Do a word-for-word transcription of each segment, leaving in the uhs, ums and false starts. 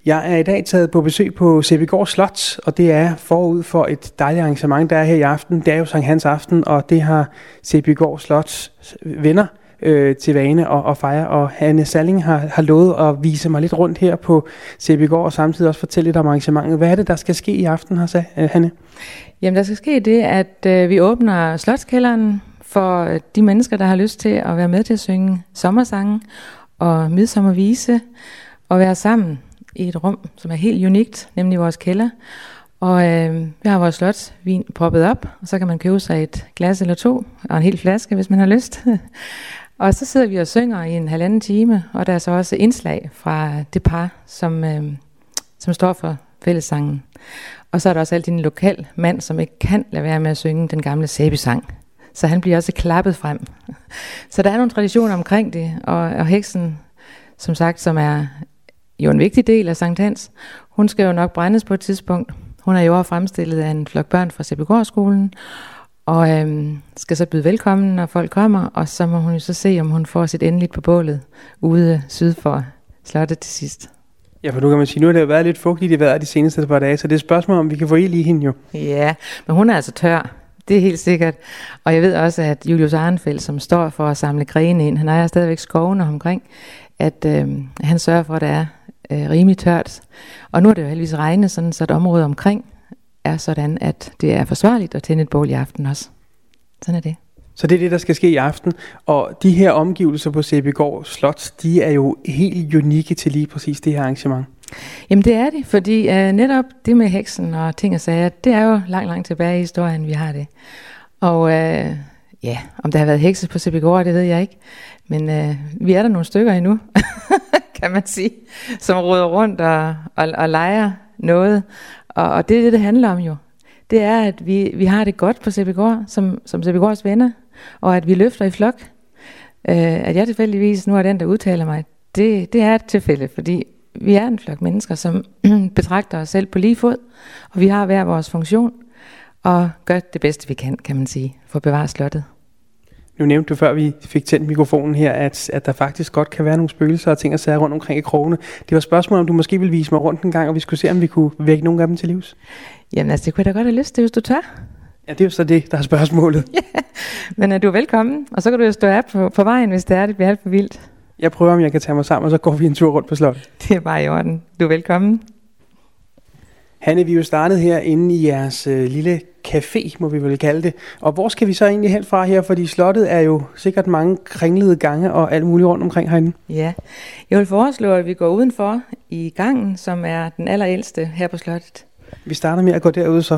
Jeg er i dag taget på besøg på Sæbygård Slot, og det er forud for et dejligt arrangement, der er her i aften. Det er jo Sankt Hans aften, og det har Sæbygård Slots venner øh, til vane at, at fejre. Og Hanne Salling har, har lovet at vise mig lidt rundt her på Sæbygård, og samtidig også fortælle lidt om arrangementet. Hvad er det, der skal ske i aften, har sagt Hanne? Jamen, der skal ske det, at øh, vi åbner Slotskælderen for de mennesker, der har lyst til at være med til at synge sommersange og midsommervise og være sammen i et rum, som er helt unikt, nemlig vores kælder. Og øh, vi har vores slotsvin proppet op, og så kan man købe sig et glas eller to, og en hel flaske, hvis man har lyst. Og så sidder vi og synger i en halvanden time, og der er så også indslag fra det par, som, øh, som står for fællessangen. Og så er der også altid en lokal mand, som ikke kan lade være med at synge den gamle Sæby-sang. Så han bliver også klappet frem. Så der er nogle traditioner omkring det, og, og heksen, som sagt, som er jo en vigtig del af Sankt Hans, hun skal jo nok brændes på et tidspunkt. Hun er jo også fremstillet af en flok børn fra Sæbygårdsskolen, og øhm, skal så byde velkommen, når folk kommer, og så må hun jo så se, om hun får sit endeligt på bålet ude syd for slottet til sidst. Ja, for nu kan man sige, nu har det jo været lidt fugtigt i vejret de seneste par dage, så det er et spørgsmål, om vi kan få ild i hende jo. Ja, men hun er altså tør. Det er helt sikkert. Og jeg ved også, at Julius Arnfeldt, som står for at samle grene ind, han ejer stadigvæk skovene omkring, at øh, han sørger for, at det er øh, rimelig tørt. Og nu er det jo heldigvis regnet, sådan, så et område omkring er sådan, at det er forsvarligt at tænde et bål i aften også. Sådan er det. Så det er det, der skal ske i aften. Og de her omgivelser på Sæbygård Slot, de er jo helt unikke til lige præcis det her arrangement. Jamen det er det, fordi øh, netop det med heksen og ting og sager, det er jo langt, langt tilbage i historien, vi har det. Og øh, ja, om der har været hekse på Sæbygård, det ved jeg ikke. Men øh, vi er der nogle stykker endnu, kan man sige, som roder rundt og, og, og leger noget. Og, og det er det, det handler om jo. Det er, at vi, vi har det godt på Sæbygård, som, som Sæbygårds venner, og at vi løfter i flok. Øh, at jeg tilfældigvis nu er den, der udtaler mig, det, det er et tilfælde, fordi vi er en flok mennesker, som betragter os selv på lige fod, og vi har hver vores funktion, og gør det bedste, vi kan, kan man sige, for at bevare slottet. Nu nævnte du, før vi fik tændt mikrofonen her, at, at der faktisk godt kan være nogle spøgelser og ting og sager rundt omkring i krogene. Det var et spørgsmål, om du måske ville vise mig rundt en gang, og vi skulle se, om vi kunne vække nogle af dem til livs. Jamen altså, det kunne jeg da godt have lyst til, hvis du tør. Ja, det er jo så det, der er spørgsmålet. Ja, men uh, du er velkommen, og så kan du jo stå af på, på vejen, hvis det er, det bliver alt for vildt. Jeg prøver, om jeg kan tage mig sammen, og så går vi en tur rundt på slottet. Det er bare i orden. Du er velkommen. Hanne, vi er jo startet her inde i jeres øh, lille café, må vi vel kalde det. Og hvor skal vi så egentlig hen fra her? Fordi slottet er jo sikkert mange kringlede gange og alt muligt rundt omkring herinde. Ja, jeg vil foreslå, at vi går udenfor i gangen, som er den allerældste her på slottet. Vi starter med at gå derud så.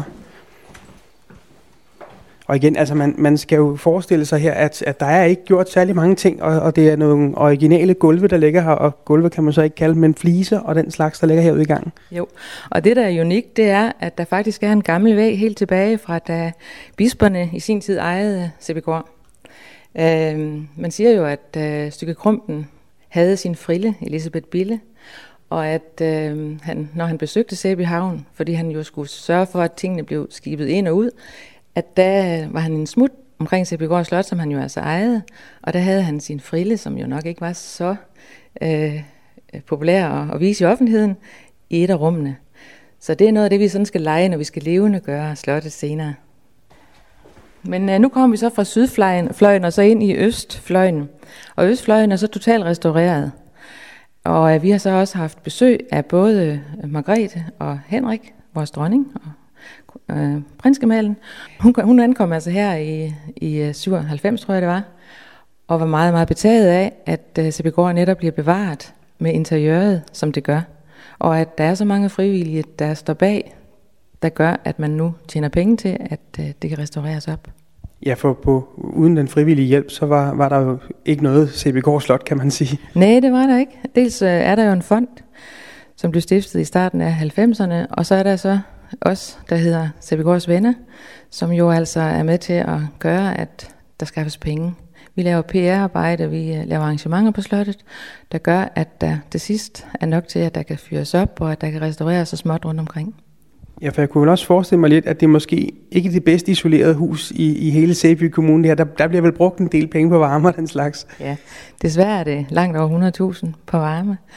Og igen, altså man, man skal jo forestille sig her, at, at der er ikke gjort særlig mange ting, og, og det er nogle originale gulve, der ligger her, og gulve kan man så ikke kalde, men fliser og den slags, der ligger herude i gangen. Jo, og det der er unikt, det er, at der faktisk er en gammel væg helt tilbage fra, da bisperne i sin tid ejede Sæbygård. Øh, man siger jo, at øh, Stykke Krumpen havde sin frille, Elisabeth Bille, og at øh, han, når han besøgte Sæby Havn, fordi han jo skulle sørge for, at tingene blev skibet ind og ud, at der var han en smut omkring Sæbygård Slot, som han jo altså ejede, og der havde han sin frille, som jo nok ikke var så øh, populær at, at vise i offentligheden, i et af rummene. Så det er noget af det, vi sådan skal lege, når vi skal levende gøre slottet senere. Men øh, nu kommer vi så fra sydfløjen og så ind i østfløjen, og østfløjen er så totalt restaureret. Og øh, vi har så også haft besøg af både Margrethe og Henrik, vores dronning, og Øh, prinsgemalen. Hun, hun ankom altså her i, i syvoghalvfems, tror jeg det var, og var meget, meget betaget af, at uh, Sæbygård netop bliver bevaret med interiøret, som det gør. Og at der er så mange frivillige, der står bag, der gør, at man nu tjener penge til, at uh, det kan restaureres op. Ja, for på, uden den frivillige hjælp, så var, var der jo ikke noget Sæbygård Slot, kan man sige. Nej, det var der ikke. Dels uh, er der jo en fond, som blev stiftet i starten af halvfemserne, og så er der så os, der hedder Sæbygårds Venner, som jo altså er med til at gøre, at der skaffes penge. Vi laver P R-arbejde, vi laver arrangementer på slottet, der gør, at der til sidst er nok til, at der kan fyres op, og at der kan restaureres så småt rundt omkring. Ja, for jeg kunne vel også forestille mig lidt, at det måske ikke er det bedst isolerede hus i, i hele Sæby Kommune. Der, der bliver vel brugt en del penge på varme og den slags. Ja, desværre er det langt over hundrede tusind på varme.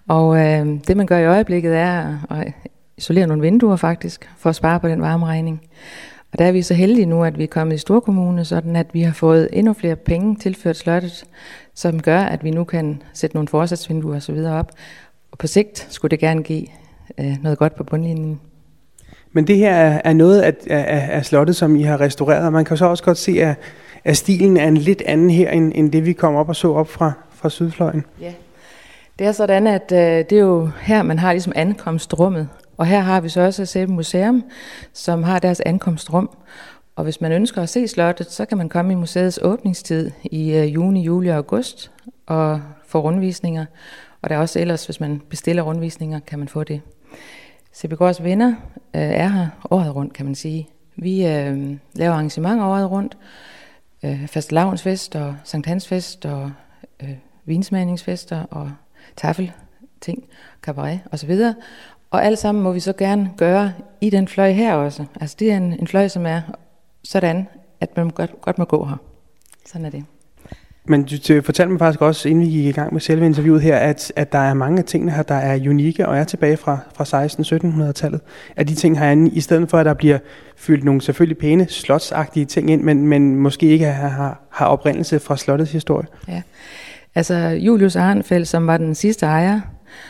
Og øh, det man gør i øjeblikket er at isolere nogle vinduer faktisk, for at spare på den varmeregning. Og der er vi så heldige nu, at vi er kommet i Storkommune, sådan at vi har fået endnu flere penge tilført slottet, som gør, at vi nu kan sætte nogle forsatsvinduer og så videre op. Og på sigt skulle det gerne give øh, noget godt på bundlinjen. Men det her er, er noget af, af, af slottet, som I har restaureret, og man kan så også godt se, at, at stilen er en lidt anden her, end, end det vi kom op og så op fra, fra Sydfløjen. Ja, det er sådan, at øh, det er jo her, man har ligesom ankomstrummet. Og her har vi så også Sæby Museum, som har deres ankomstrum. Og hvis man ønsker at se slottet, så kan man komme i museets åbningstid i øh, juni, juli og august og få rundvisninger. Og der er også ellers, hvis man bestiller rundvisninger, kan man få det. Sæbygårds Venner øh, er her året rundt, kan man sige. Vi øh, laver arrangementer året rundt. Øh, fastelavnsfest og Sankt Hans fest og øh, vinsmagningsfester og taffelting, cabaret osv. Og alt sammen må vi så gerne gøre i den fløj her også. Altså det er en, en fløj, som er sådan, at man godt, godt må gå her. Sådan er det. Men du fortalte mig faktisk også, inden vi gik i gang med selve interviewet her, at, at der er mange af tingene her, der er unikke og er tilbage fra, fra seksten sytten hundrede-tallet. At de ting herinde, i stedet for at der bliver fyldt nogle selvfølgelig pæne, slotsagtige ting ind, men, men måske ikke har, har oprindelse fra slottets historie. Ja, altså Julius Arnfeldt, som var den sidste ejer,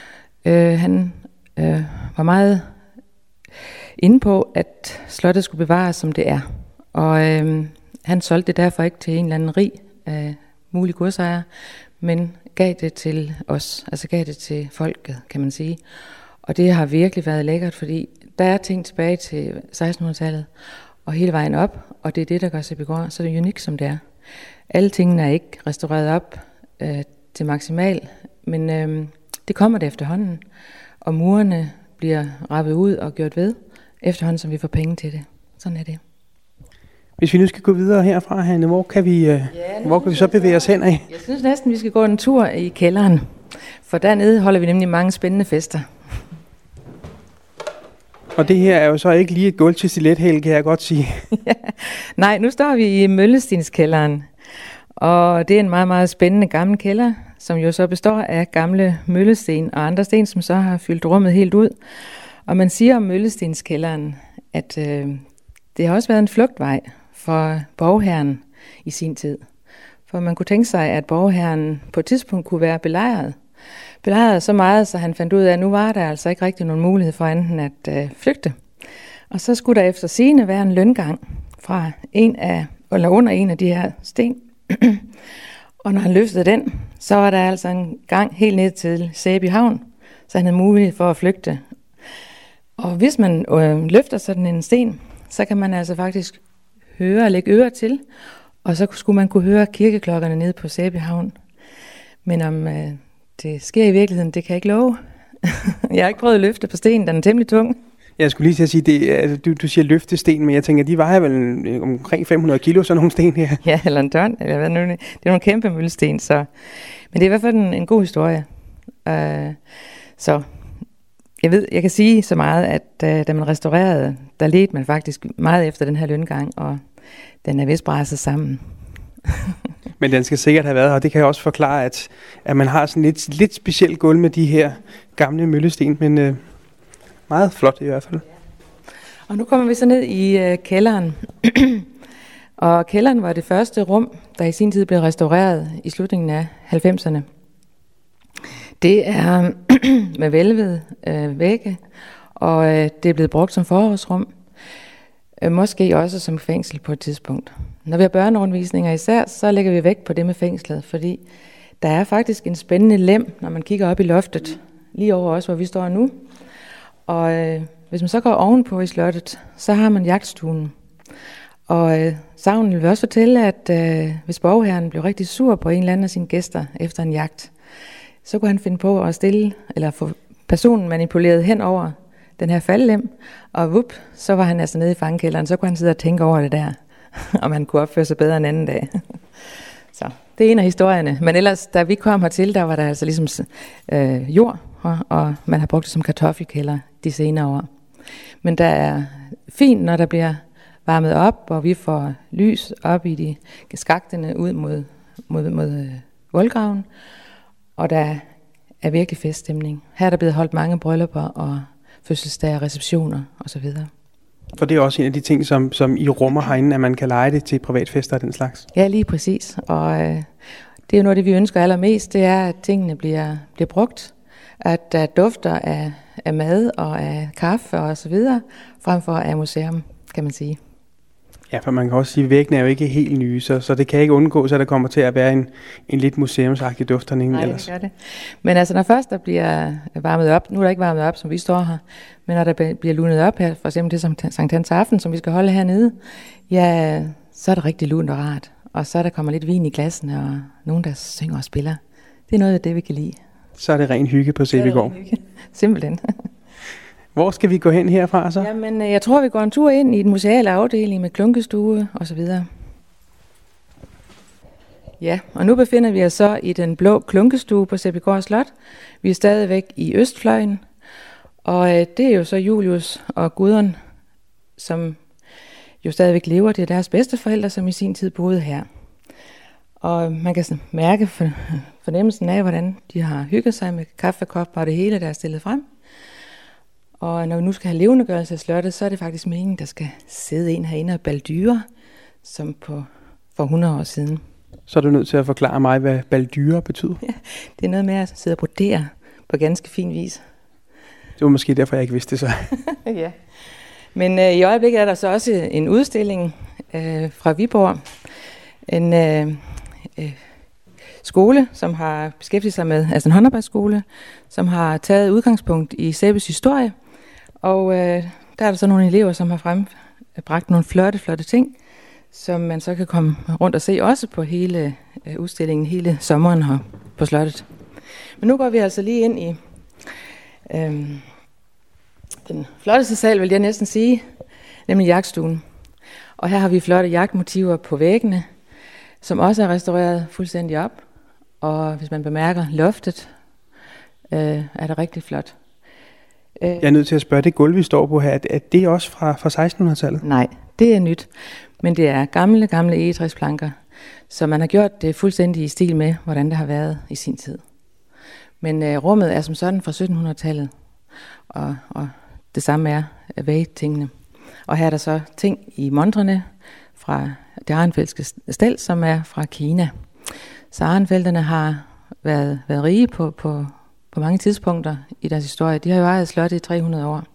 øh, han øh, var meget inde på, at slottet skulle bevares, som det er. Og øh, han solgte det derfor ikke til en eller anden rig øh, mulig godsejer, men gav det til os, altså gav det til folket, kan man sige. Og det har virkelig været lækkert, fordi der er ting tilbage til sekstenhundredetallet og hele vejen op, og det er det, der gør Sæbygård, så det er unikt, som det er. Alle tingene er ikke restaureret op øh, til maksimal, men øh, det kommer det efterhånden, og murene bliver rappet ud og gjort ved, efterhånden som vi får penge til det. Sådan er det. Hvis vi nu skal gå videre herfra, Hanne, hvor kan vi, ja, hvor kan vi så bevæge os hen af? Jeg synes næsten, vi skal gå en tur i kælderen, for dernede holder vi nemlig mange spændende fester. Og det her er jo så ikke lige et gulv til stilethæl, kan jeg godt sige. Ja. Nej, nu står vi i Møllestenskælderen, og det er en meget, meget spændende gammel kælder, som jo så består af gamle møllesten og andre sten, som så har fyldt rummet helt ud. Og man siger om Møllestenskælderen, at øh, det har også været en flugtvej for borgherren i sin tid. For man kunne tænke sig, at borgherren på et tidspunkt kunne være belejret. Belejret så meget, så han fandt ud af, at nu var der altså ikke rigtig nogen mulighed for anden at øh, flygte. Og så skulle der efter sigende være en løngang fra en af, eller under en af de her sten. Og når han løftede den, så var der altså en gang helt ned til Sæby Havn, så han havde mulighed for at flygte. Og hvis man øh, løfter sådan en sten, så kan man altså faktisk høre og lægge ører til, og så skulle man kunne høre kirkeklokkerne nede på Sæby Havn. Men om øh, det sker i virkeligheden, det kan jeg ikke love. Jeg har ikke prøvet at løfte på stenen, den er temmelig tung. Jeg skulle lige til at sige, det, altså, du, du siger løftesten, men jeg tænker, de vejer vel omkring fem hundrede kilo, sådan nogle sten her. Ja, eller en ton, eller hvad nu. Det er nogle kæmpe møllesten, så. Men det er i hvert fald en, en god historie. Uh, så jeg ved, jeg kan sige så meget, at uh, da man restaurerede, der ledte man faktisk meget efter den her løngang, og den er vist bræsset sammen. Men den skal sikkert have været her, og det kan jeg også forklare, at, at man har sådan lidt, lidt specielt gulv med de her gamle møllesten, men uh, meget flot i hvert fald. Og nu kommer vi så ned i uh, kælderen. Og kælderen var det første rum, der i sin tid blev restaureret i slutningen af halvfemserne. Det er med hvælvede øh, vægge, og øh, det er blevet brugt som forrådsrum. Øh, måske også som fængsel på et tidspunkt. Når vi har børnerundvisninger især, så lægger vi vægt på det med fængslet, fordi der er faktisk en spændende lem, når man kigger op i loftet, lige over os, hvor vi står nu. Og øh, hvis man så går ovenpå i slottet, så har man jagtstuen. Og øh, sagnen vil også fortælle, at øh, hvis borgherren blev rigtig sur på en eller anden af sine gæster efter en jagt, så kunne han finde på at stille, eller få personen manipuleret hen over den her faldlem, og vup, så var han altså nede i fangekælderen, så kunne han sidde og tænke over det der, om han kunne opføre sig bedre en anden dag. Så det er en af historierne. Men ellers, da vi kom hertil, der var der altså ligesom øh, jord, og, og man har brugt det som kartoffelkælder de senere år. Men der er fint, når der bliver varmet op, og vi får lys op i de skaktene ud mod, mod, mod øh, voldgraven. Og der er virkelig feststemning. Her er der blevet holdt mange bryllupper og fødselsdage, receptioner osv. For det er også en af de ting, som, som I rummer herinde, at man kan lege det til privatfester og den slags. Ja, lige præcis. Og øh, det er jo noget af det, vi ønsker allermest, det er, at tingene bliver, bliver brugt. At der dufter af, af mad og af kaffe og så videre, frem for af museum, kan man sige. Ja, for man kan også sige, at væggene er jo ikke helt nye, så, så det kan ikke undgås, at der kommer til at være en, en lidt museumsagtig duftning. Nej, ellers. det gør det. Men altså, når først der bliver varmet op, nu er der ikke varmet op, som vi står her, men når der bliver lunet op her, for eksempel det som Sankt Hans Aften, som vi skal holde hernede, ja, så er det rigtig lunt og rart. Og så er der kommer lidt vin i glassene, og nogen, der synger og spiller. Det er noget af det, vi kan lide. Så er det ren hygge på Sæbygård. Simpelthen. Hvor skal vi gå hen herfra så? Jamen, jeg tror, vi går en tur ind i den museale afdeling med klunkestue og så videre. Ja, og nu befinder vi os så i den blå klunkestue på Sæbygård Slot. Vi er stadigvæk i Østfløjen, og øh, det er jo så Julius og Gudrun, som jo stadigvæk lever. Det er deres bedsteforældre, som i sin tid boede her. Og man kan mærke for, fornemmelsen af, hvordan de har hygget sig med kaffekopper og det hele, der er stillet frem. Og når vi nu skal have levendegørelse af slottet, så er det faktisk meningen, der skal sidde en herinde og baldyre, som på, for hundrede år siden. Så er du nødt til at forklare mig, hvad baldyre betyder. Ja, det er noget med at sidde og brodere på ganske fin vis. Det var måske derfor, jeg ikke vidste det så. Ja. Men øh, i øjeblikket er der så også en udstilling øh, fra Viborg. En øh, øh, skole, som har beskæftiget sig med, altså en håndarbejdsskole, som har taget udgangspunkt i Sæbys historie. Og øh, der er der så nogle elever, som har frembragt nogle flotte, flotte ting, som man så kan komme rundt og se også på hele øh, udstillingen, hele sommeren her på slottet. Men nu går vi altså lige ind i øh, den flotteste sal, vil jeg næsten sige, nemlig jagtstuen. Og her har vi flotte jagtmotiver på væggene, som også er restaureret fuldstændig op. Og hvis man bemærker loftet, øh, er det rigtig flot. Øh, jeg er nødt til at spørge, det gulv, vi står på her, er, er det også fra, fra sekstenhundredetallet? Nej, det er nyt. Men det er gamle, gamle egetræsplanker, så man har gjort det fuldstændig i stil med, hvordan det har været i sin tid. Men øh, rummet er som sådan fra syttenhundredetallet, og, og det samme er vægtingene. Og her er der så ting i montrene fra det Arenfeldtske stel, som er fra Kina. Så Arenfeldterne har været, været rige på, på, på mange tidspunkter i deres historie. De har jo ejet slottet i tre hundrede år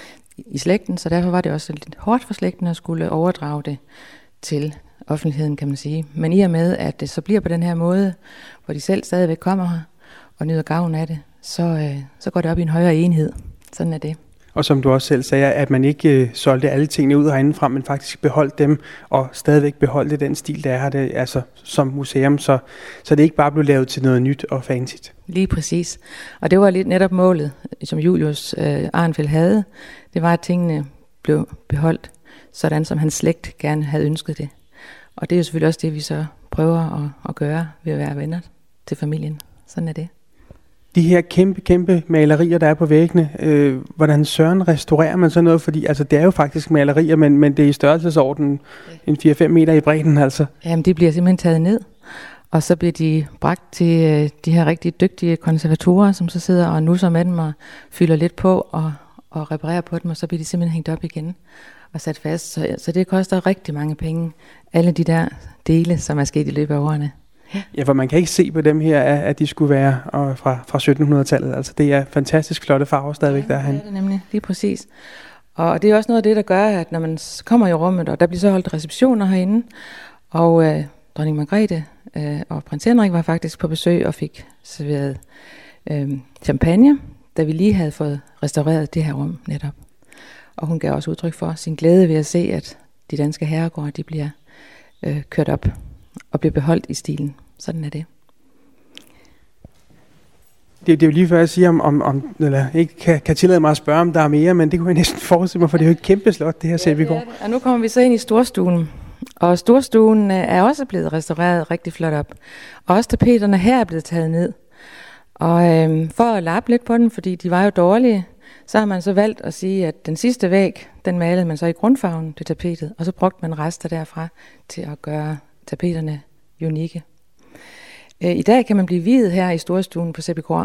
i slægten, så derfor var det også lidt hårdt for slægten at skulle overdrage det til offentligheden, kan man sige. Men i og med, at det så bliver på den her måde, hvor de selv stadigvæk kommer her og nyder gavn af det, så, øh, så går det op i en højere enhed. Sådan er det. Og som du også selv sagde, at man ikke øh, solgte alle tingene ud herindefra, men faktisk beholdt dem, og stadigvæk beholdte den stil, der er her, det, altså som museum, så, så det ikke bare blev lavet til noget nyt og fancy. Lige præcis. Og det var lidt netop målet, som Julius øh, Arenfeldt havde. Det var, at tingene blev beholdt, sådan som hans slægt gerne havde ønsket det. Og det er jo selvfølgelig også det, vi så prøver at, at gøre ved at være venner til familien. Sådan er det. De her kæmpe, kæmpe malerier, der er på væggene, øh, hvordan søren restaurerer man sådan noget? Fordi altså, det er jo faktisk malerier, men, men det er i størrelsesorden en fire fem meter i bredden. Altså. Jamen, de bliver simpelthen taget ned, og så bliver de bragt til øh, de her rigtig dygtige konservatorer, som så sidder og nusser med dem og fylder lidt på og, og reparerer på dem, og så bliver de simpelthen hængt op igen og sat fast. Så, så det koster rigtig mange penge, alle de der dele, som er sket i løbet af årene. Ja. ja, for man kan ikke se på dem her, at de skulle være fra, fra syttenhundredetallet. Altså det er fantastisk flotte farver stadigvæk ja, derhen. Ja, det er det nemlig. Lige præcis. Og det er også noget af det, der gør, at når man kommer i rummet, og der bliver så holdt receptioner herinde, og øh, dronning Margrethe øh, og prins Henrik var faktisk på besøg og fik serveret øh, champagne, da vi lige havde fået restaureret det her rum netop. Og hun gav også udtryk for sin glæde ved at se, at de danske herregårde, de bliver øh, kørt op og bliver beholdt i stilen. Sådan er det. Det, det er jo lige før jeg siger, om, om, om eller ikke kan, kan tillade mig at spørge, om der er mere, men det kunne jeg næsten forestille mig, for det er jo et kæmpe slot, det her Sæbygård. Ja, det og nu kommer vi så ind i storstuen. Og storstuen er også blevet restaureret rigtig flot op. Og også tapeterne her er blevet taget ned. Og øhm, for at lappe lidt på den, fordi de var jo dårlige, så har man så valgt at sige, at den sidste væg, den malede man så i grundfarven til tapetet, og så brugte man rester derfra til at gøre tapeterne unikke. I dag kan man blive viet her i storstuen på Sæbygård,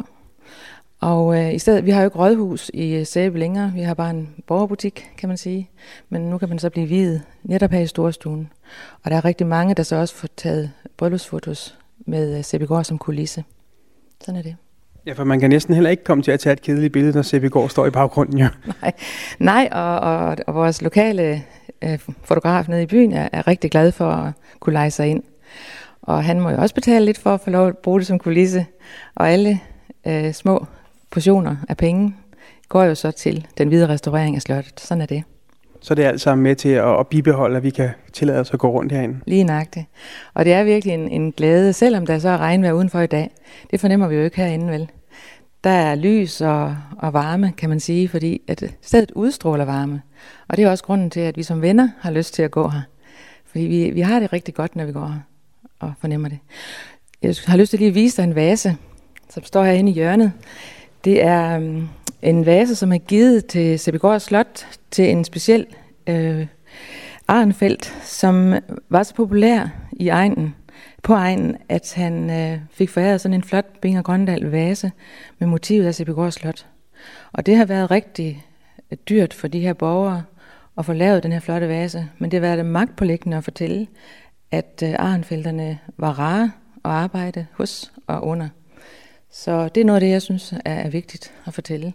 Og øh, i stedet, vi har jo ikke rådhus i Sæby længere, vi har bare en borgerbutik, kan man sige. Men nu kan man så blive viet netop her i storstuen. Og der er rigtig mange, der så også får taget bryllupsfotos med Sæbygård som kulisse. Sådan er det. Ja, for man kan næsten heller ikke komme til at tage et kedeligt billede, når Sæbygård står i baggrunden, jo. Nej, Nej og, og, og vores lokale øh, fotograf nede i byen er, er rigtig glad for at kunne lege sig ind. Og han må jo også betale lidt for at få lov at bruge det som kulisse. Og alle øh, små portioner af penge går jo så til den videre restaurering af slottet. Sådan er det. Så det er alt sammen med til at, at bibeholde, at vi kan tillade os at gå rundt herinde. Lige nøjagtigt. Og det er virkelig en, en glæde, selvom der så er regnvejr udenfor i dag. Det fornemmer vi jo ikke herinde, vel? Der er lys og, og varme, kan man sige, fordi at stedet udstråler varme. Og det er også grunden til, at vi som venner har lyst til at gå her. Fordi vi, vi har det rigtig godt, når vi går her og fornemmer det. Jeg har lyst til lige at vise dig en vase, som står herinde i hjørnet. Det er um, en vase, som er givet til Sæbygård Slot til en speciel øh, Arnfeldt, som var så populær i egnen, på egnen, at han øh, fik foræret sådan en flot Binger Grøndal vase med motivet af Sæbygård Slot. Og det har været rigtig dyrt for de her borgere at få lavet den her flotte vase, men det har været magtpåliggende at fortælle, at øh, Arnfeldterne var rare at arbejde hos og under. Så det er noget af det, jeg synes er vigtigt at fortælle.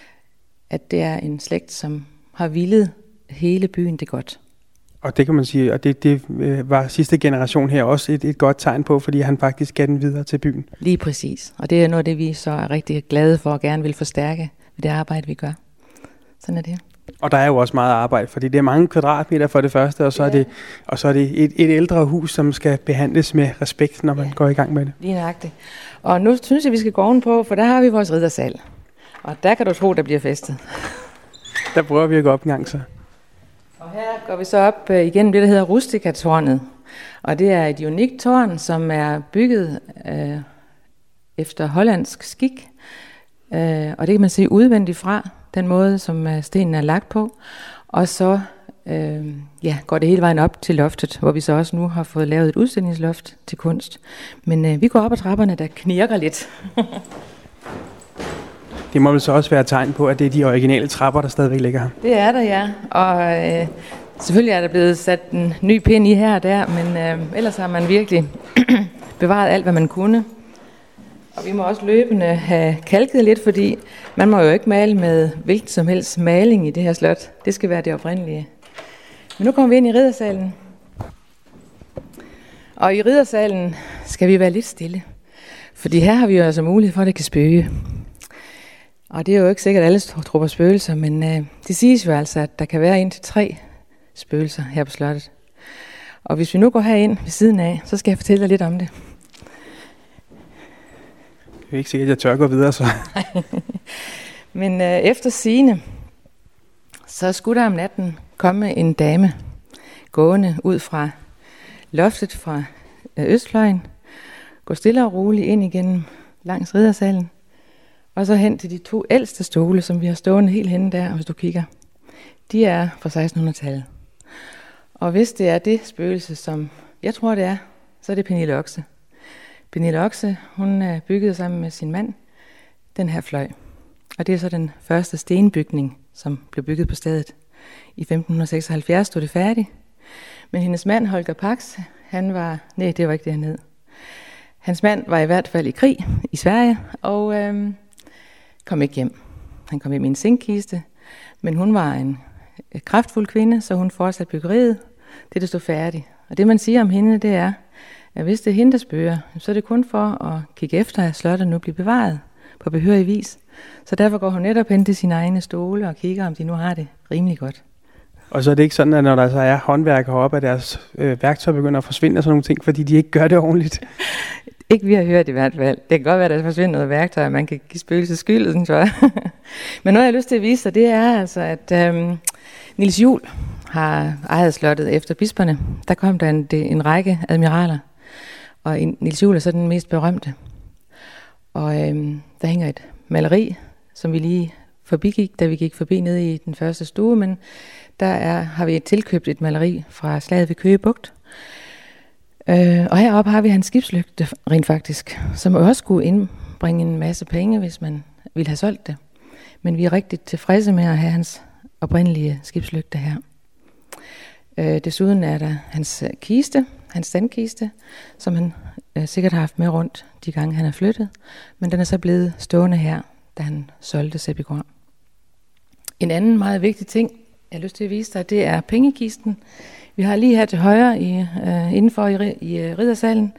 At det er en slægt, som har villet hele byen det godt. Og det kan man sige, og det, det var sidste generation her også et, et godt tegn på, fordi han faktisk gav den videre til byen. Lige præcis. Og det er noget af det, vi så er rigtig glade for og gerne vil forstærke ved det arbejde, vi gør. Sådan er det. Og der er jo også meget arbejde, fordi det er mange kvadratmeter for det første, og så ja. er det, og så er det et, et ældre hus, som skal behandles med respekt, når man ja. går i gang med det. Lige nøjagtigt. Og nu synes jeg, vi skal gå ovenpå, for der har vi vores riddersal. Og der kan du tro, der bliver festet. Der prøver vi at gå op en gang så. Og her går vi så op øh, igennem det, der hedder Rustica-tårnet. Og det er et unikt tårn, som er bygget øh, efter hollandsk skik. Øh, og det kan man se udvendigt fra, den måde, som øh, stenen er lagt på. Og så øh, ja, går det hele vejen op til loftet, hvor vi så også nu har fået lavet et udstillingsloft til kunst. Men øh, vi går op ad trapperne, der knirker lidt. Det må vel så også være et tegn på, at det er de originale trapper, der stadigvæk ligger her. Det er der, ja. Og øh, selvfølgelig er der blevet sat en ny pind i her og der, men øh, ellers har man virkelig bevaret alt, hvad man kunne. Og vi må også løbende have kalket lidt, fordi man må jo ikke male med hvilken som helst maling i det her slot. Det skal være det oprindelige. Men nu kommer vi ind i riddersalen. Og i riddersalen skal vi være lidt stille. Fordi her har vi jo altså mulighed for, at det kan spøge. Og det er jo ikke sikkert, at alle tror på spøgelser, men øh, det siges jo altså, at der kan være indtil tre spøgelser her på slottet. Og hvis vi nu går herind ved siden af, så skal jeg fortælle dig lidt om det. Det er ikke sikkert, at jeg tør gå videre så. Men øh, efter sigende, så skulle der om natten komme en dame gående ud fra loftet fra øh, østfløjen, gå stille og roligt ind igen langs riddersalen, og så hen til de to ældste stole, som vi har stående helt henne der, hvis du kigger. De er fra sekstenhundredetallet. Og hvis det er det spøgelse, som jeg tror det er, så er det Pernille Oxe. Pernille Oxe, hun er bygget sammen med sin mand den her fløj. Og det er så den første stenbygning, som blev bygget på stedet. I femten seksoghalvfjerds stod det færdigt. Men hendes mand, Holger Pax, han var... Nej, det var ikke det, han hed. Hans mand var i hvert fald i krig i Sverige, og øhm, kom ikke hjem. Han kom hjem i en zinkkiste, men hun var en kraftfuld kvinde, så hun fortsatte byggeriet. Det, der stod færdigt. Og det, man siger om hende, det er, at hvis det er hende, der spørger, så er det kun for at kigge efter, at slottet nu bliver bevaret på behørig vis. Så derfor går hun netop hen til sine egne stole og kigger, om de nu har det rimelig godt. Og så er det ikke sådan, at når der så er håndværkere heroppe, at deres øh, værktøj begynder at forsvinde og sådan nogle ting, fordi de ikke gør det ordentligt? Ikke vi har hørt i hvert fald. Det kan godt være, at der forsvinder noget værktøj, og man kan give spøgelses skyld, synes jeg. Men noget, jeg har lyst til at vise dig, det er altså, at øhm, Niels Juel har ejet slottet efter bisperne. Der kom der en, en række admiraler, og Niels Juel er så den mest berømte. Og øhm, der hænger et maleri, som vi lige forbigik, da vi gik forbi nede i den første stue, men der er, har vi tilkøbt et maleri fra slaget ved Køge Bugt. Øh, og heroppe har vi hans skibslygte rent faktisk, som også skulle ind bringe en masse penge, hvis man ville have solgt det. Men vi er rigtig tilfredse med at have hans oprindelige skibslygte her. Øh, desuden er der hans kiste, hans sandkiste, som han øh, sikkert har haft med rundt de gange, han er flyttet. Men den er så blevet stående her, da han solgte Sæbygård. En anden meget vigtig ting, jeg har lyst til at vise dig, det er pengekisten. Vi har lige her til højre i, øh, indenfor i, i øh, riddersalen.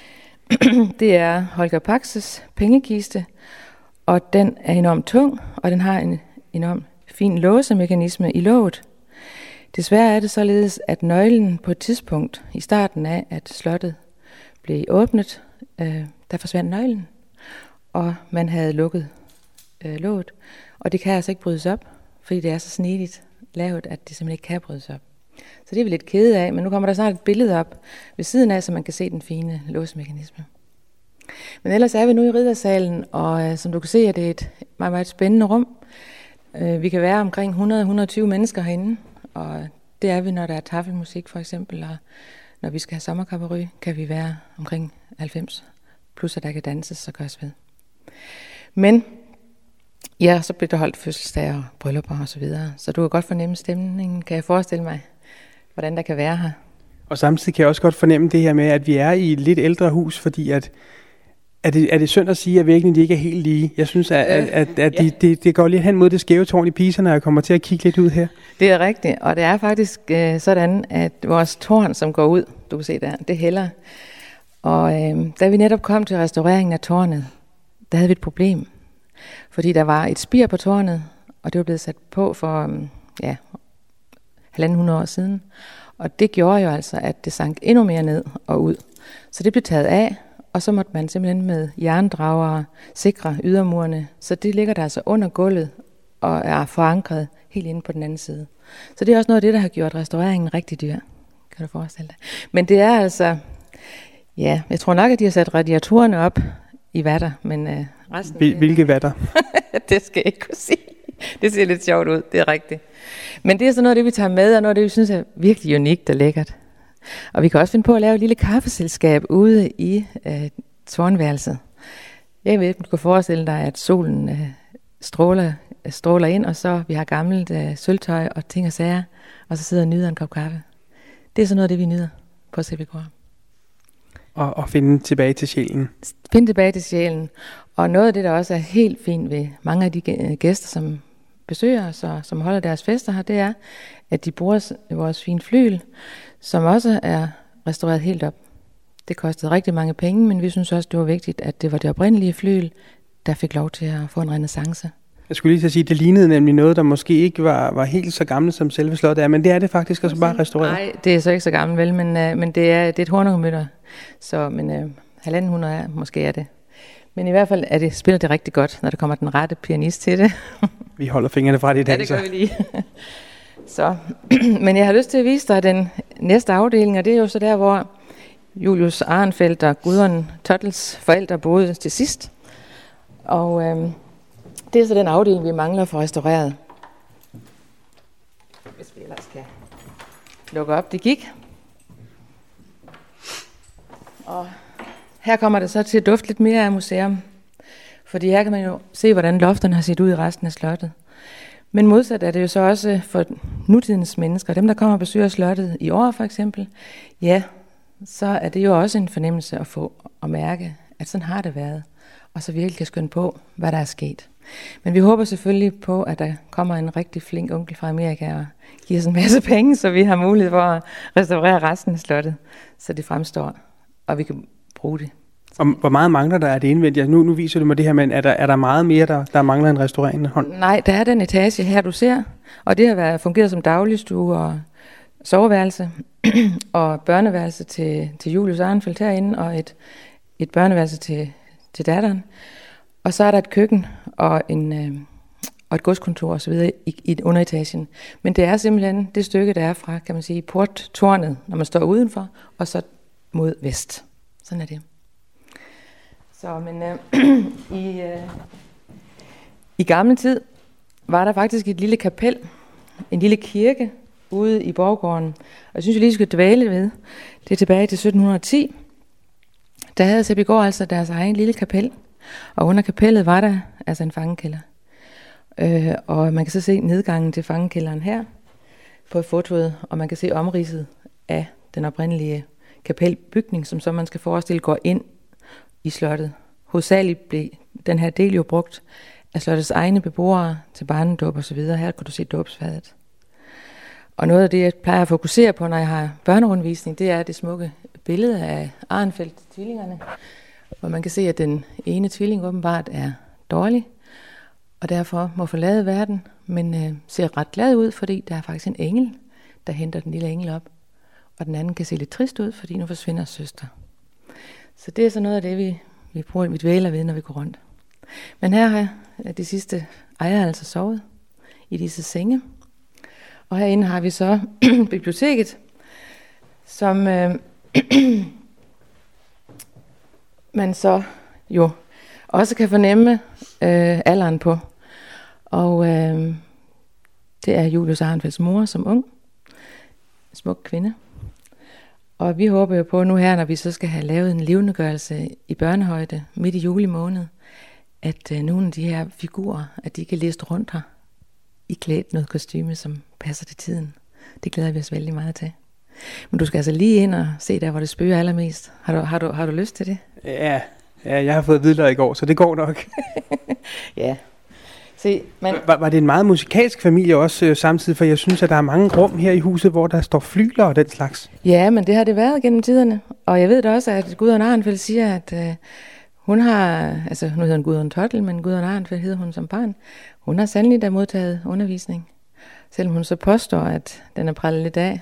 Det er Holger Paxes pengekiste, og den er enormt tung, og den har en enormt fin låsemekanisme i låget. Desværre er det således, at nøglen på et tidspunkt i starten af, at slottet blev åbnet, øh, der forsvandt nøglen, og man havde lukket øh, låget. Og det kan altså ikke brydes op, fordi det er så snedigt lavet, at det simpelthen ikke kan brydes op. Så det er vi lidt kede af, men nu kommer der snart et billede op ved siden af, så man kan se den fine låsemekanisme. Men ellers er vi nu i riddersalen, og øh, som du kan se, er det et meget, meget spændende rum. Øh, vi kan være omkring hundrede til hundrede og tyve mennesker herinde, og det er vi, når der er tafelmusik for eksempel, og når vi skal have sommerkabaret, kan vi være omkring halvfems, plus at der kan danses og gøres ved. Men ja, så bliver der holdt fødselsdage og bryllupper og så videre, så du kan godt fornemme stemningen, kan jeg forestille mig, hvordan der kan være her. Og samtidig kan jeg også godt fornemme det her med, at vi er i et lidt ældre hus, fordi at Er det, er det synd at sige, at væggene de ikke er helt lige? Jeg synes, at, at, at, at ja. de, de, det går lidt hen mod det skæve tårn i Pisa, når jeg kommer til at kigge lidt ud her. Det er rigtigt, og det er faktisk øh, sådan, at vores tårn, som går ud, du kan se der, det hælder. Og øh, da vi netop kom til restaureringen af tårnet, der havde vi et problem. Fordi der var et spir på tårnet, og det var blevet sat på for øh, ja, halvanden hundrede år siden. Og det gjorde jo altså, at det sank endnu mere ned og ud. Så det blev taget af. Og så måtte man simpelthen med jerndragere sikre ydermurene. Så det ligger der altså under gulvet og er forankret helt inde på den anden side. Så det er også noget af det, der har gjort restaureringen rigtig dyr. Kan du forestille dig. Men det er altså, ja, jeg tror nok, at de har sat radiatorerne op i vatter, men øh, resten... Hvil, hvilke vatter? Det skal jeg ikke kunne sige. Det ser lidt sjovt ud, det er rigtigt. Men det er så noget af det, vi tager med, og noget af det, vi synes er virkelig unikt og lækkert. Og vi kan også finde på at lave et lille kaffeselskab ude i øh, tårnværelset. Jeg ved ikke, du kan forestille dig, at solen øh, stråler, øh, stråler ind, og så vi har gammelt øh, sølvtøj og ting og sager, og så sidder og nyder en kop kaffe. Det er sådan noget af det, vi nyder på Sæbygård. Og, og finde tilbage til sjælen. Finde tilbage til sjælen. Og noget af det, der også er helt fint ved mange af de gæster, som besøger os og som holder deres fester her, det er, at de bruger vores fine flygel, som også er restaureret helt op. Det kostede rigtig mange penge, men vi synes også, det var vigtigt, at det var det oprindelige flygel, der fik lov til at få en renæssance. Jeg skulle lige så sige, det lignede nemlig noget, der måske ikke var, var helt så gammelt som selve slottet er, men det er det faktisk også bare restaureret. Nej, det er så ikke så gammelt vel, men, uh, men det, er, det er et hornungemøtter, så men uh, halvanden hundrede er, måske er det. Men i hvert fald er det, spiller det rigtig godt, når der kommer den rette pianist til det. Vi holder fingrene fra det i dag. Ja, det gør vi lige. Så, men jeg har lyst til at vise dig den næste afdeling, og det er jo så der, hvor Julius Arenfeldt og Gudrun Tottels forældre boede til sidst. Og øhm, det er så den afdeling, vi mangler for restaureret. Hvis vi ellers kan lukke op, det gik. Og her kommer det så til at dufte lidt mere af museum. Fordi her kan man jo se, hvordan lofterne har set ud i resten af slottet. Men modsat er det jo så også for nutidens mennesker, dem der kommer og besøger slottet i år for eksempel, ja, så er det jo også en fornemmelse at få og mærke, at sådan har det været, og så virkelig kan skønne på, hvad der er sket. Men vi håber selvfølgelig på, at der kommer en rigtig flink onkel fra Amerika og giver os en masse penge, så vi har mulighed for at restaurere resten af slottet, så det fremstår, og vi kan bruge det. Og hvor meget mangler der af det indvendige? Nu, nu viser du mig det her, men er der, er der meget mere, der, der mangler en restaurerende hånd? Nej, der er den etage her, du ser, og det har været, fungeret som dagligstue og soveværelse og børneværelse til, til Julius Arenfeldt herinde, og et, et børneværelse til, til datteren. Og så er der et køkken og, en, øh, og et godskontor og så videre i, i underetagen. Men det er simpelthen det stykke, der er fra, kan man sige, porttårnet, når man står udenfor, og så mod vest. Sådan er det. Så, men øh, i, øh, i gamle tid var der faktisk et lille kapel, en lille kirke ude i borggården. Og jeg synes, vi lige skal dvæle ved. Det er tilbage til sytten ti. Der havde Sæbygård altså deres egen lille kapel. Og under kapellet var der altså en fangekælder. Øh, og man kan så se nedgangen til fangekælderen her på fotoet, og man kan se omridset af den oprindelige kapelbygning, som så man skal forestille går ind i slottet. Hovedsageligt blev den her del jo brugt af slottets egne beboere til barnedåb og så videre. Her kan du se dåbsfadet. Og noget af det, jeg plejer at fokusere på, når jeg har børnerundvisning, det er det smukke billede af Arenfeldt-tvillingerne, hvor man kan se, at den ene tvilling åbenbart er dårlig, og derfor må forlade verden, men øh, ser ret glad ud, fordi der er faktisk en engel, der henter den lille engel op. Og den anden kan se lidt trist ud, fordi nu forsvinder søster. Så det er så noget af det, vi, vi bruger, vi dvæler ved, når vi går rundt. Men her har de sidste ejere altså sovet i disse senge. Og herinde har vi så biblioteket, som øh, man så jo også kan fornemme øh, alderen på. Og øh, det er Julius Arenfeldts mor som ung. En smuk kvinde. Og vi håber jo på nu her, når vi så skal have lavet en levendegørelse i børnehøjde midt i juli måned, at øh, nogle af de her figurer, at de kan liste rundt her i klædt noget kostyme, som passer til tiden. Det glæder vi os vældig meget til. Men du skal altså lige ind og se der, hvor det spøger allermest. Har du, har du, har du lyst til det? Ja, ja, jeg har fået hvidløg i går, så det går nok. Ja. Se, men var, var det en meget musikalsk familie også øh, samtidig? For jeg synes, at der er mange rum her i huset, hvor der står flygler og den slags. Ja, men det har det været gennem tiderne. Og jeg ved da også, at Gudrun Arenfeldt siger, at øh, hun har, altså nu hedder hun Gudrun Tottel, men Gudrun Arenfeldt hedder hun som barn. Hun har sandelig da modtaget undervisning. Selvom hun så påstår, at den er prællet lidt af.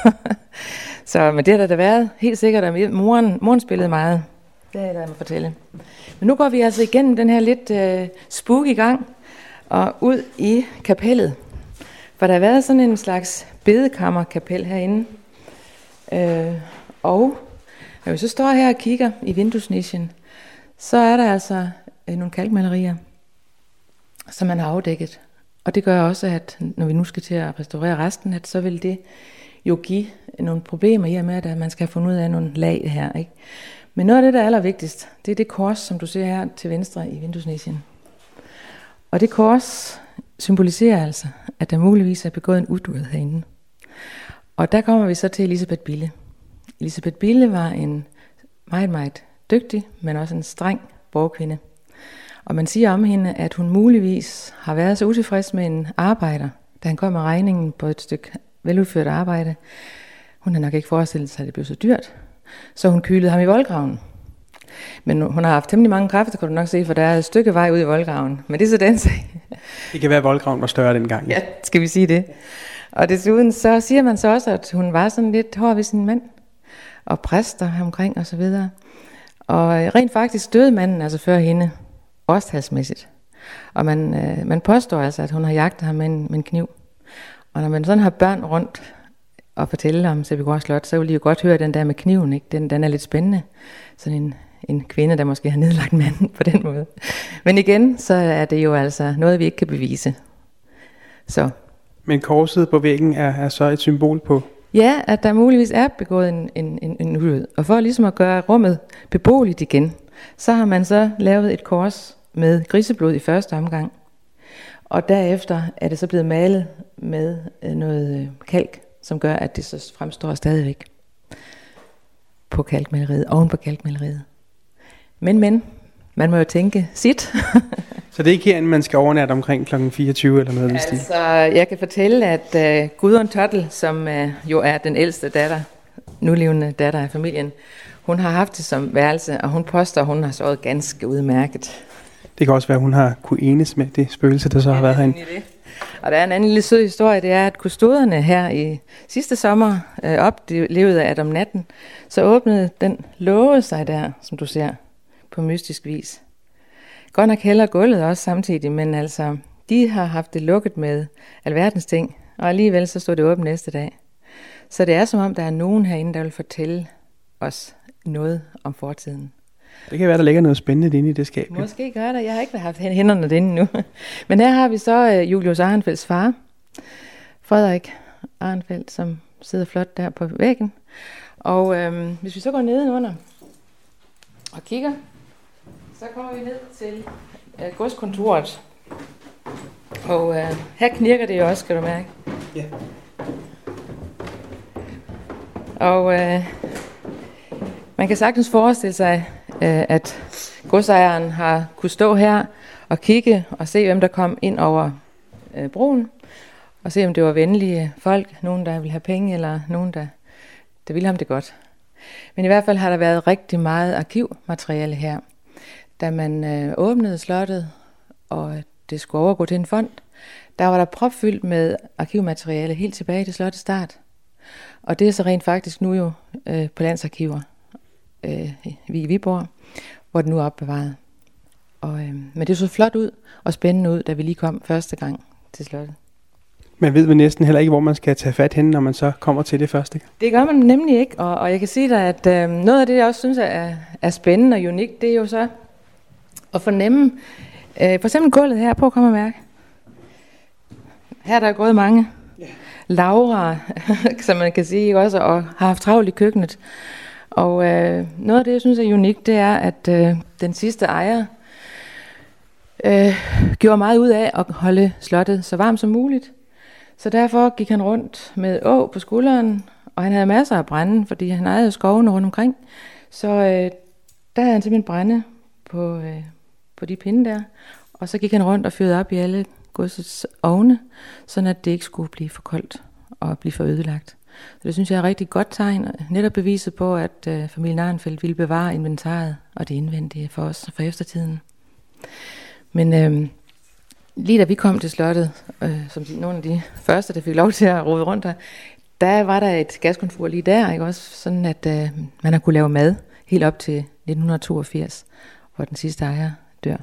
Så, men det har der da været helt sikkert, at moren, moren spillede meget. Det er jeg må fortælle. Men nu går vi altså igennem den her lidt øh, spooky gang og ud i kapellet. For der har været sådan en slags bedekammerkapel herinde. Øh, og når vi så står her og kigger i vinduesnichen, så er der altså øh, nogle kalkmalerier, som man har afdækket. Og det gør også, at når vi nu skal til at restaurere resten, at så vil det jo give nogle problemer i og med, at man skal have fundet ud af nogle lag her, ikke? Men noget af det, der er allervigtigst, det er det kors, som du ser her til venstre i vinduesnichen. Og det kors symboliserer altså, at der muligvis er begået en udåd herinde. Og der kommer vi så til Elisabeth Bille. Elisabeth Bille var en meget, meget dygtig, men også en streng borgerkvinde. Og man siger om hende, at hun muligvis har været så utilfreds med en arbejder, da han kom med regningen på et stykke veludført arbejde. Hun har nok ikke forestillet sig, at det blev så dyrt. Så hun kylede ham i voldgraven. Men hun har haft temmelig mange kræfter, kan du nok se, for der er et stykke vej ud i voldgraven. Men det er så den sag. Det kan være, at voldgraven var større dengang. Ja, skal vi sige det. Og desuden så siger man så også, at hun var sådan lidt hård ved sin mand. Og præster omkring og så videre. Og rent faktisk døde manden altså før hende. Årstalsmæssigt. Og man, øh, man påstår altså, at hun har jagtet ham med en, med en kniv. Og når man sådan har børn rundt og fortæller om Sæbygård Slot, så vil de jo godt høre den der med kniven, ikke? Den, den er lidt spændende. Sådan en, en kvinde, der måske har nedlagt manden på den måde. Men igen, så er det jo altså noget, vi ikke kan bevise. Så. Men korset på væggen er, er så et symbol på? Ja, at der muligvis er begået en, en, en, en udød. Og for ligesom at gøre rummet beboeligt igen, så har man så lavet et kors med griseblod i første omgang. Og derefter er det så blevet malet med noget kalk, som gør, at det så fremstår stadigvæk på kalkmaleriet, oven på kalkmaleriet. Men, men, man må jo tænke sit. Så det er ikke herinde, man skal overnatte omkring klokken fireogtyve eller noget? Altså, jeg kan fortælle, at uh, Gudrun Tottel, som uh, jo er den ældste datter, nulevende datter af familien, hun har haft det som værelse, og hun påstår, at hun har sovet ganske udmærket. Det kan også være, at hun har kunne enes med det spøgelse, der så har ja, været herinde. Det. Og der er en anden lille sød historie, det er, at kustoderne her i sidste sommer øh, oplevede, at om natten, så åbnede den låge sig der, som du ser, på mystisk vis. Godt nok hælder gulvet også samtidig, men altså, de har haft det lukket med alverdens ting, og alligevel så stod det åbent næste dag. Så det er som om, der er nogen herinde, der vil fortælle os noget om fortiden. Det kan være, der ligger noget spændende inde i det skab. Måske gør der. Jeg har ikke haft hænderne derinde nu. Men her har vi så uh, Julius Arenfeldts far, Frederik Arenfeldt, som sidder flot der på væggen. Og øhm, hvis vi så går nedenunder og kigger, så Så kommer vi ned til øh, godskontoret. Og øh, her knirker det jo også, skal du mærke. Ja. Og øh, man kan sagtens forestille sig, øh, at godsejeren har kunne stå her og kigge og se, hvem der kom ind over øh, broen. Og se, om det var venlige folk, nogen der ville have penge, eller nogen der, der ville ham det godt. Men i hvert fald har der været rigtig meget arkivmateriale her. Da man øh, åbnede slottet, og det skulle overgå til en fond, der var der propfyldt med arkivmateriale helt tilbage til slottets start. Og det er så rent faktisk nu jo øh, på Landsarkiver øh, i Viborg, hvor det nu er opbevaret. Og, øh, men det så flot ud og spændende ud, da vi lige kom første gang til slottet. Man ved vel næsten heller ikke, hvor man skal tage fat hen, når man så kommer til det første. Det gør man nemlig ikke, og, og jeg kan sige dig, at øh, noget af det, jeg også synes er, er spændende og unikt, det er jo så at fornemme, øh, for eksempel gulvet her, prøv at komme og mærke. Her der er gået mange yeah. Laura, som man kan sige også, og har haft travlt i køkkenet. Og øh, noget af det, jeg synes er unikt, det er, at øh, den sidste ejer øh, gjorde meget ud af at holde slottet så varmt som muligt. Så derfor gik han rundt med å på skulderen, og han havde masser af brænde, fordi han ejede skovene rundt omkring. Så øh, der havde han simpelthen brænde på, øh, på de pinde der, og så gik han rundt og fyrede op i alle godsets ovne, sådan at det ikke skulle blive for koldt og blive for ødelagt. Så det synes jeg er et rigtig godt tegn, netop beviset på, at øh, familien Arnfeldt ville bevare inventaret og det indvendige for os for eftertiden. Men øh, lige da vi kom til slottet, øh, som de, nogle af de første, der fik lov til at rode rundt der, der var der et gaskomfur lige der, ikke også? Sådan at øh, man har kunne lave mad helt op til nitten toogfirs, hvor den sidste ejer dør.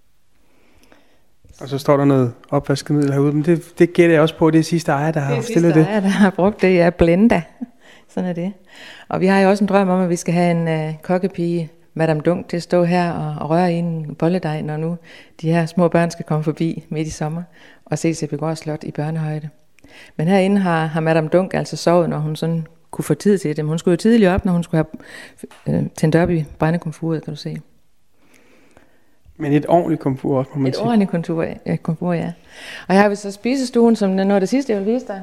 Og så står der noget opvaskemiddel herude, men det, det gætter jeg også på, det er sidste ejer, der har stillet det. Det er sidste ejer, der har brugt det, er Blenda. Sådan er det. Og vi har jo også en drøm om, at vi skal have en øh, kokkepige, Madame Dunk, til at stå her og, og røre i en bolledej, når nu de her små børn skal komme forbi midt i sommer og se Sæbygård Slot i børnehøjde. Men herinde har, har Madame Dunk altså sovet, når hun sådan kunne få tid til det. Men hun skulle jo tidligt op, når hun skulle have øh, tændt op i brændekomfuret, kan du se. Men et ordentligt komfur også, må man et sige. Et ordentligt komfur, ja, komfur, ja. Og her har vi så spisestuen, som noget af det sidste, jeg vil vise dig.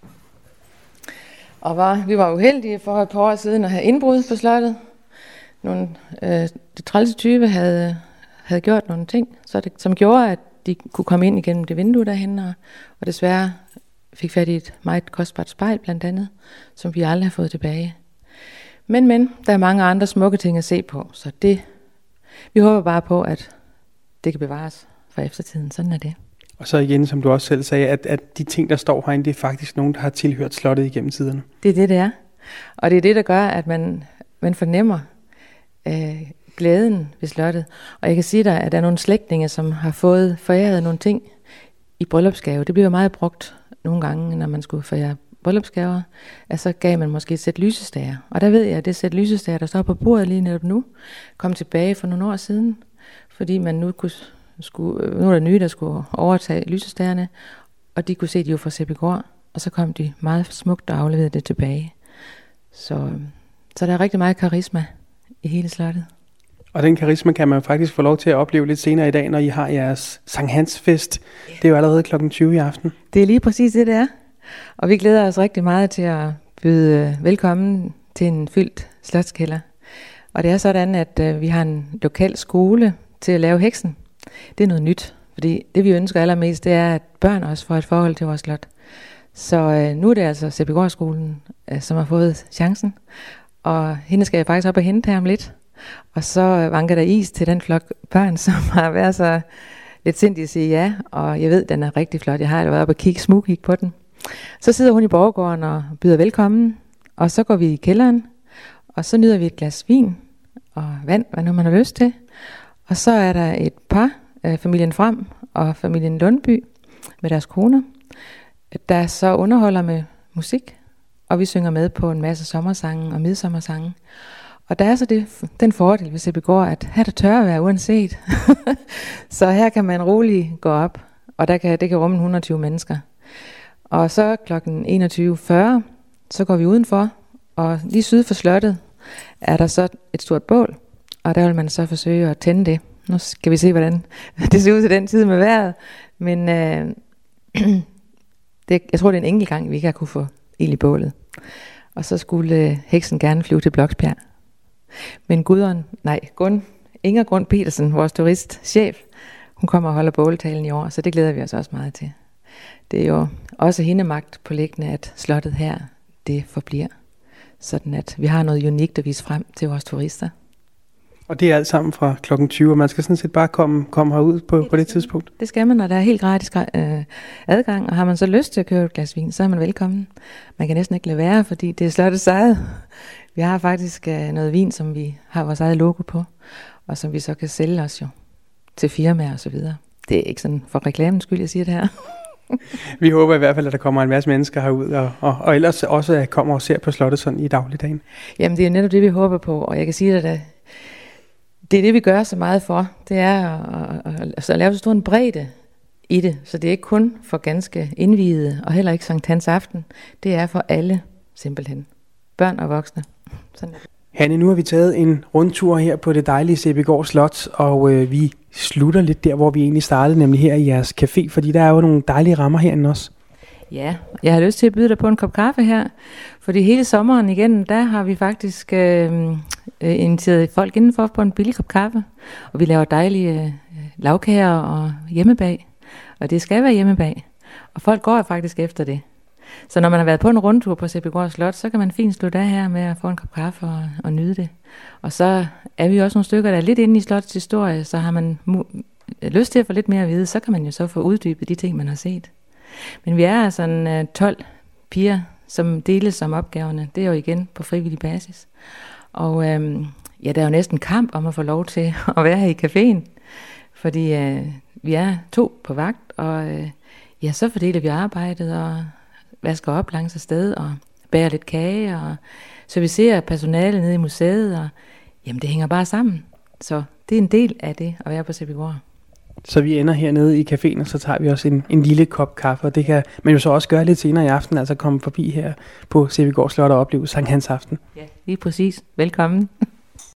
Og var, vi var uheldige for et par år siden at have indbrud på slottet. Nogle, øh, det trælse type havde, havde gjort nogle ting, så det, som gjorde, at de kunne komme ind igennem det vindue derhen, og, og desværre fik fat i et meget kostbart spejl blandt andet, som vi aldrig har fået tilbage. Men, men, der er mange andre smukke ting at se på, så det, vi håber bare på, at det kan bevares for eftertiden. Sådan er det. Og så igen, som du også selv sagde, at, at de ting, der står herinde, det er faktisk nogen, der har tilhørt slottet igennem tiderne. Det er det, det er. Og det er det, der gør, at man, man fornemmer øh, glæden ved slottet. Og jeg kan sige dig, at der er nogle slægtninge, som har fået foræret nogle ting i bryllupsgave. Det bliver meget brugt nogle gange, når man skulle forære bryllupsgaver, at så gav man måske et sæt lysestager. Og der ved jeg, at det sæt lysestager, der står på bordet lige netop nu, kom tilbage for nogle år siden, fordi man nu kunne, skulle, nu er der nye, der skulle overtage lysestagerne, og de kunne se, at de var fra Sæbygård, og så kom de meget smukt og afleverede det tilbage. Så, så der er rigtig meget karisma i hele slottet. Og den karisma kan man faktisk få lov til at opleve lidt senere i dag, når I har jeres Sankt Hans fest. Yeah. Det er jo allerede klokken tyve i aften. Det er lige præcis det, det er. Og vi glæder os rigtig meget til at byde velkommen til en fyldt slotskælder. Og det er sådan, at øh, vi har en lokal skole til at lave heksen. Det er noget nyt, fordi det vi ønsker allermest, det er, at børn også får et forhold til vores slot. Så øh, nu er det altså Sæbygårdskolen, øh, som har fået chancen. Og hende skal jeg faktisk op og hente her om lidt. Og så vanker der is til den flok børn, som har været så lidt sindige at sige ja. Og jeg ved, den er rigtig flot. Jeg har været op og kigge, smugkigge på den. Så sidder hun i borggården og byder velkommen. Og så går vi i kælderen. Og så nyder vi et glas vin og vand, hvad nu man har lyst til. Og så er der et par, øh, familien Frem og familien Lundby med deres koner, der så underholder med musik. Og vi synger med på en masse sommersange og midsommersange. Og der er så det, den fordel ved Sæbygård, at her der tør at være uanset. Så her kan man roligt gå op, og der kan, det kan rumme et hundrede og tyve mennesker. Og så klokken enogtyve fyrre, så går vi udenfor, og lige syd for slottet er der så et stort bål, og der vil man så forsøge at tænde det nu skal vi se, hvordan det ser ud til den tid med vejret. Men øh, det, jeg tror, det er en enkelt gang, vi ikke har kunne få ild i bålet. Og så skulle øh, heksen gerne flyve til Bloksbjerg. Men Gudrun, nej, Gun, Inger Grund Petersen, vores turistchef, hun kommer og holder båletalen i år, så det glæder vi os også meget til. Det er jo også hende magt på liggende, at slottet her, det forbliver. Sådan at vi har noget unikt at vise frem til vores turister. Og det er alt sammen fra klokken tyve, og man skal sådan set bare komme, komme herud på, det, på det tidspunkt? Det skal man, og der er helt gratis øh, adgang, og har man så lyst til at købe et glas vin, så er man velkommen. Man kan næsten ikke lade være, fordi det er slottets eget. Vi har faktisk øh, noget vin, som vi har vores eget logo på, og som vi så kan sælge os jo til firmaer og så videre. Det er ikke sådan for reklamens skyld, jeg siger det her. Vi håber i hvert fald, at der kommer en masse mennesker herud, og, og, og ellers også kommer og ser på slottet sådan i dagligdagen. Jamen det er netop det, vi håber på, og jeg kan sige dig, at det er det, vi gør så meget for. Det er at, at, at, at lave så stor en bredde i det, så det er ikke kun for ganske indviede, og heller ikke Sankt Hans aften. Det er for alle simpelthen. Børn og voksne. Sådan er det. Hanne, nu har vi taget en rundtur her på det dejlige Sæbygård Slot, og øh, vi slutter lidt der, hvor vi egentlig startede, nemlig her i jeres café, fordi der er jo nogle dejlige rammer herinde også. Ja, jeg har lyst til at byde dig på en kop kaffe her, fordi hele sommeren igen, der har vi faktisk øh, øh, inviteret folk indenfor på en billig kop kaffe, og vi laver dejlige øh, lavkager og hjemmebag, og det skal være hjemmebag, og folk går faktisk efter det. Så når man har været på en rundtur på Sæbygård Slot, så kan man fint slutte af her med at få en kop kaffe og, og nyde det. Og så er vi også nogle stykker, der er lidt inde i slottets historie, så har man mu- lyst til at få lidt mere at vide, så kan man jo så få uddybet de ting, man har set. Men vi er altså en uh, tolv piger, som deles om opgaverne. Det er jo igen på frivillig basis. Og øhm, ja, der er jo næsten kamp om at få lov til at være her i caféen, fordi øh, vi er to på vagt, og øh, ja, så fordeler vi arbejdet og vasker op langs sted og bager lidt kage og servicerer personalet nede i museet, og jamen det hænger bare sammen. Så det er en del af det at være på Sæbygård. Så vi ender hernede i caféen, og så tager vi også en, en lille kop kaffe, og det kan man jo så også gøre lidt senere i aften, altså komme forbi her på Sæbygård Slot og opleve Sankt Hans aften. Ja, lige præcis. Velkommen.